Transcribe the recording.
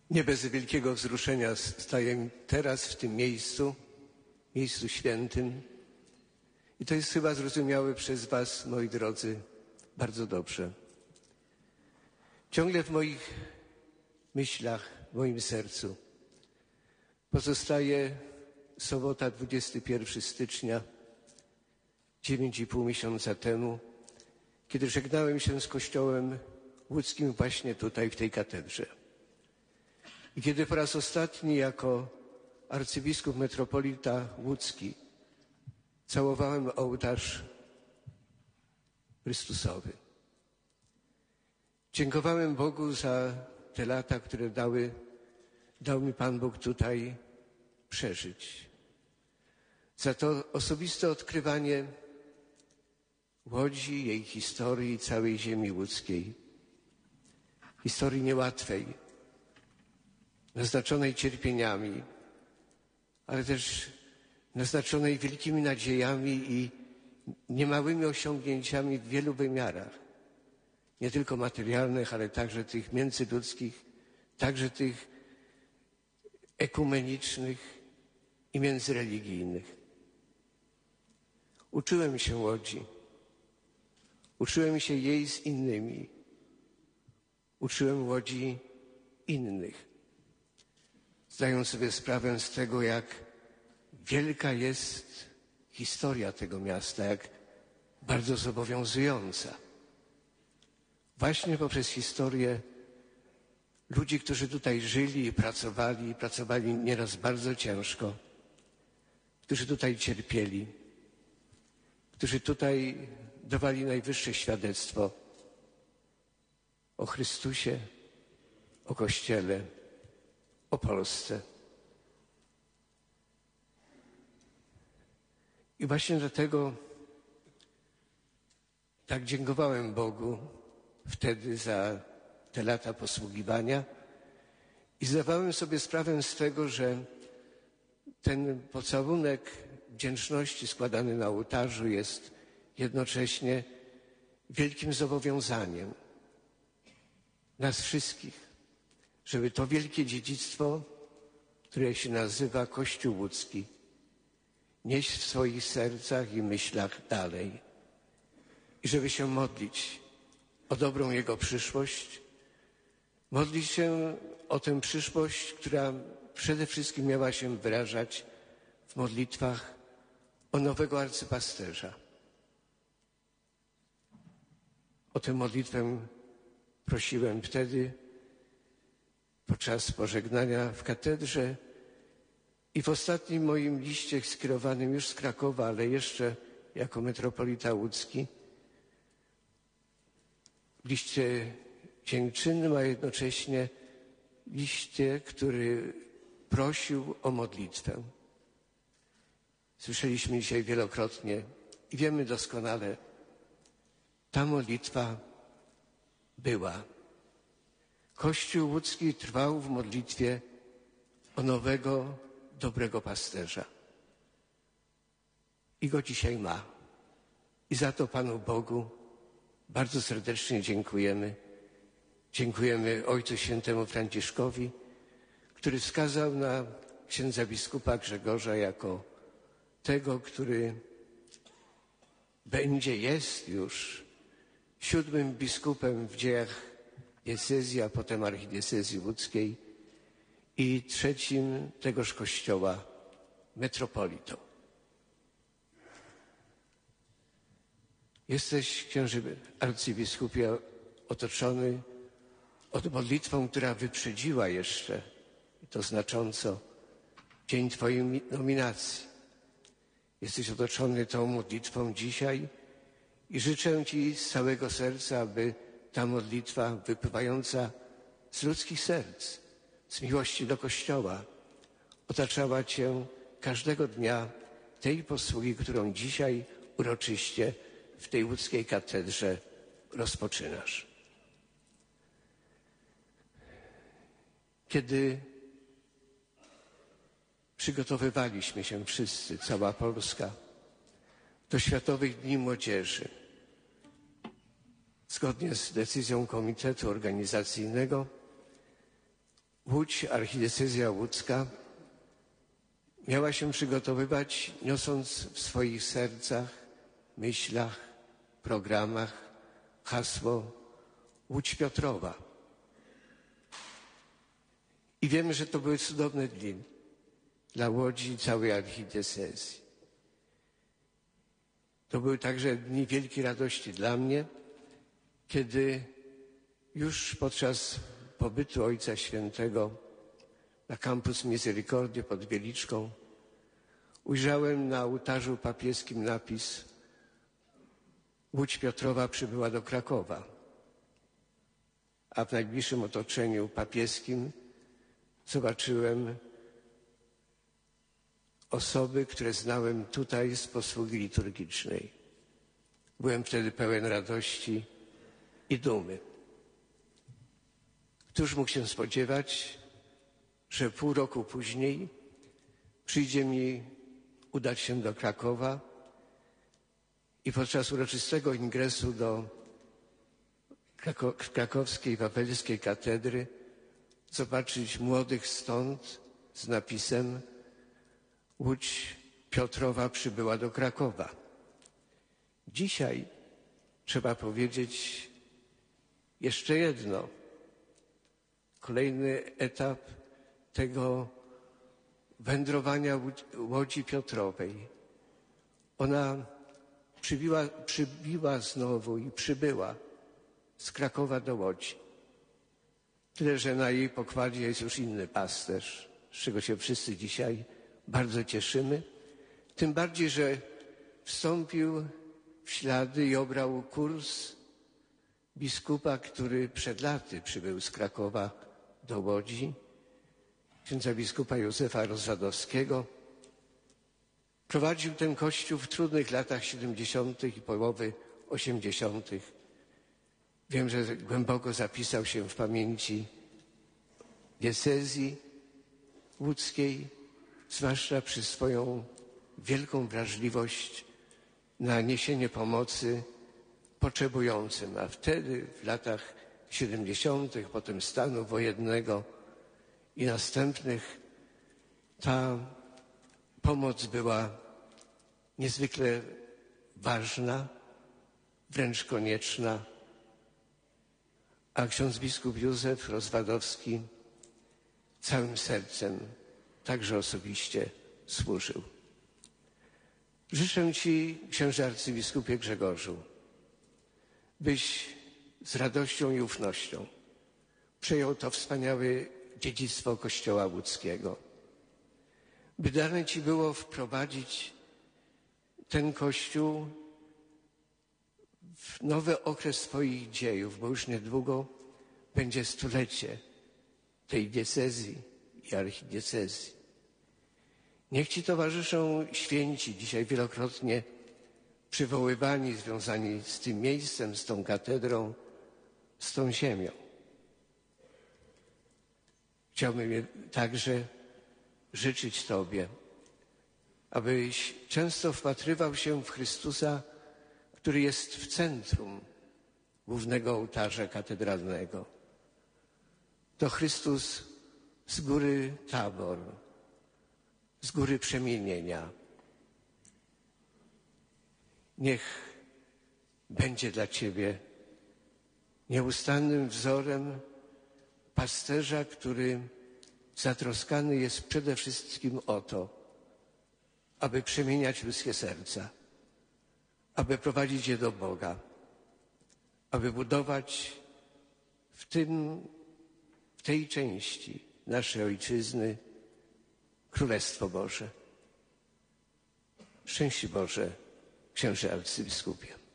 Nie bez wielkiego wzruszenia staję teraz w tym miejscu świętym. I to jest chyba zrozumiałe przez was, moi drodzy, bardzo dobrze. Ciągle w moich myślach, w moim sercu pozostaje sobota, 21 stycznia, 9,5 miesiąca temu, kiedy żegnałem się z Kościołem łódzkim właśnie tutaj, w tej katedrze. I kiedy po raz ostatni jako arcybiskup metropolita łódzki całowałem ołtarz Chrystusowy. Dziękowałem Bogu za te lata, które dał mi Pan Bóg tutaj przeżyć. Za to osobiste odkrywanie Łodzi, jej historii, całej ziemi łódzkiej. Historii niełatwej, naznaczonej cierpieniami, ale też naznaczonej wielkimi nadziejami i niemałymi osiągnięciami w wielu wymiarach. Nie tylko materialnych, ale także tych międzyludzkich, także tych ekumenicznych i międzyreligijnych. Uczyłem się Łodzi. Uczyłem się jej z innymi. Uczyłem Łodzi innych. Zdając sobie sprawę z tego, jak wielka jest historia tego miasta, jak bardzo zobowiązująca. Właśnie poprzez historię ludzi, którzy tutaj żyli i pracowali nieraz bardzo ciężko, którzy tutaj cierpieli, którzy tutaj dawali najwyższe świadectwo o Chrystusie, o Kościele, o Polsce. I właśnie dlatego tak dziękowałem Bogu wtedy za te lata posługiwania i zdawałem sobie sprawę z tego, że ten pocałunek wdzięczności składany na ołtarzu jest jednocześnie wielkim zobowiązaniem nas wszystkich, żeby to wielkie dziedzictwo, które się nazywa Kościół łódzki, nieść w swoich sercach i myślach dalej. I żeby się modlić o dobrą Jego przyszłość, modlić się o tę przyszłość, która przede wszystkim miała się wyrażać w modlitwach o nowego arcypasterza. O tę modlitwę prosiłem wtedy podczas pożegnania w katedrze i w ostatnim moim liście skierowanym już z Krakowa, ale jeszcze jako metropolita łódzki, w liście dziękczynnym, a jednocześnie liście, który prosił o modlitwę. Słyszeliśmy dzisiaj wielokrotnie i wiemy doskonale, ta modlitwa była. Kościół łódzki trwał w modlitwie o nowego, dobrego pasterza. I go dzisiaj ma. I za to Panu Bogu bardzo serdecznie dziękujemy. Dziękujemy Ojcu Świętemu Franciszkowi, który wskazał na księdza biskupa Grzegorza jako tego, który jest już 7. biskupem w dziejach diecezji, a potem archidiecezji łódzkiej i 3. tegoż kościoła metropolitą. Jesteś, księże arcybiskupie, otoczony modlitwą, która wyprzedziła jeszcze, i to znacząco, dzień Twojej nominacji. Jesteś otoczony tą modlitwą dzisiaj i życzę Ci z całego serca, aby ta modlitwa wypływająca z ludzkich serc, z miłości do Kościoła, otaczała Cię każdego dnia tej posługi, którą dzisiaj uroczyście w tej łódzkiej katedrze rozpoczynasz. Kiedy przygotowywaliśmy się wszyscy, cała Polska, do Światowych Dni Młodzieży, zgodnie z decyzją Komitetu Organizacyjnego, Łódź, archidiecezja łódzka miała się przygotowywać, niosąc w swoich sercach, myślach, programach hasło Łódź Piotrowa. I wiemy, że to były cudowne dni dla Łodzi i całej archidiecezji. To były także dni wielkiej radości dla mnie, kiedy już podczas pobytu Ojca Świętego na Campus Misericordiae pod Wieliczką ujrzałem na ołtarzu papieskim napis Łódź Piotrowa przybyła do Krakowa, a w najbliższym otoczeniu papieskim zobaczyłem osoby, które znałem tutaj z posługi liturgicznej. Byłem wtedy pełen radości i dumy. Któż mógł się spodziewać, że pół roku później przyjdzie mi udać się do Krakowa i podczas uroczystego ingresu do krakowskiej wawelskiej katedry zobaczyć młodych stąd z napisem Łódź Piotrowa przybyła do Krakowa. Dzisiaj trzeba powiedzieć jeszcze jedno. Kolejny etap tego wędrowania Łodzi Piotrowej. Ona przybiła znowu i przybyła z Krakowa do Łodzi. Tyle, że na jej pokładzie jest już inny pasterz, z czego się wszyscy dzisiaj bardzo cieszymy. Tym bardziej, że wstąpił w ślady i obrał kurs biskupa, który przed laty przybył z Krakowa do Łodzi, księdza biskupa Józefa Rozwadowskiego. Prowadził ten kościół w trudnych latach 70. i połowy 80. Wiem, że głęboko zapisał się w pamięci diecezji łódzkiej, zwłaszcza przez swoją wielką wrażliwość na niesienie pomocy potrzebującym. A wtedy, w latach 70., potem stanu wojennego i następnych, ta pomoc była niezwykle ważna, wręcz konieczna, a ksiądz biskup Józef Rozwadowski całym sercem, także osobiście służył. Życzę Ci, księże arcybiskupie Grzegorzu, byś z radością i ufnością przejął to wspaniałe dziedzictwo Kościoła łódzkiego. By dane Ci było wprowadzić ten Kościół w nowy okres swoich dziejów, bo już niedługo będzie stulecie tej diecezji i archidiecezji. Niech Ci towarzyszą święci, dzisiaj wielokrotnie przywoływani, związani z tym miejscem, z tą katedrą, z tą ziemią. Chciałbym także życzyć Tobie, abyś często wpatrywał się w Chrystusa, który jest w centrum głównego ołtarza katedralnego. To Chrystus z góry Tabor, z góry przemienienia. Niech będzie dla Ciebie nieustannym wzorem pasterza, który zatroskany jest przede wszystkim o to, aby przemieniać ludzkie serca, aby prowadzić je do Boga, aby budować w tej części naszej Ojczyzny Królestwo Boże. Szczęść Boże, księże arcybiskupie.